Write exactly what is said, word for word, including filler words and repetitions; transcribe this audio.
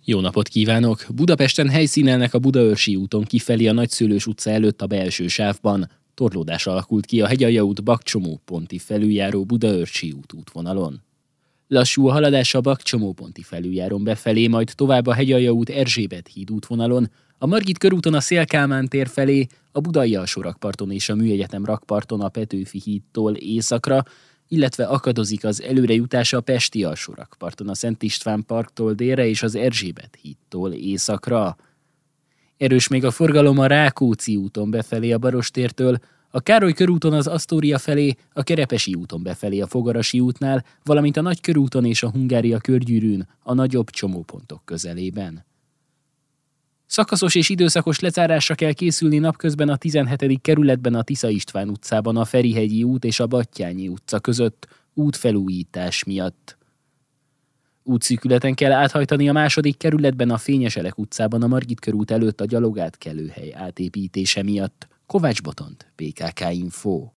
Jó napot kívánok! Budapesten helyszínelnek a Budaörsi úton kifelé a Nagyszőlős utca előtt a belső sávban. Torlódás alakult ki a Hegyalja út Bakcsomó ponti felüljáró Budaörsi út útvonalon. Lassú a haladás a Bakcsomó ponti felüljáron befelé, majd tovább a Hegyalja út Erzsébet híd útvonalon, a Margit körúton a Széll-Kálmán tér felé, a Budai alsórakparton és a Műegyetem rakparton a Petőfi hídtól északra, illetve akadozik az előrejutás a Pesti alsórakparton a Szent István parktól délre és az Erzsébet hídtól északra. Erős még a forgalom a Rákóczi úton befelé a Barostértől, a Károly körúton az Asztória felé, a Kerepesi úton befelé a Fogarasi útnál, valamint a Nagykörúton és a Hungária körgyűrűn a nagyobb csomópontok közelében. Szakaszos és időszakos lezárásra kell készülni napközben a tizenhetedik kerületben a Tisza István utcában a Ferihegyi út és a Battyányi utca között útfelújítás miatt. Útszűkületen kell áthajtani a második kerületben a Fényeselek utcában a Margit körút előtt a gyalogátkelőhely átépítése miatt. Kovács Botont, bé ká ká Info.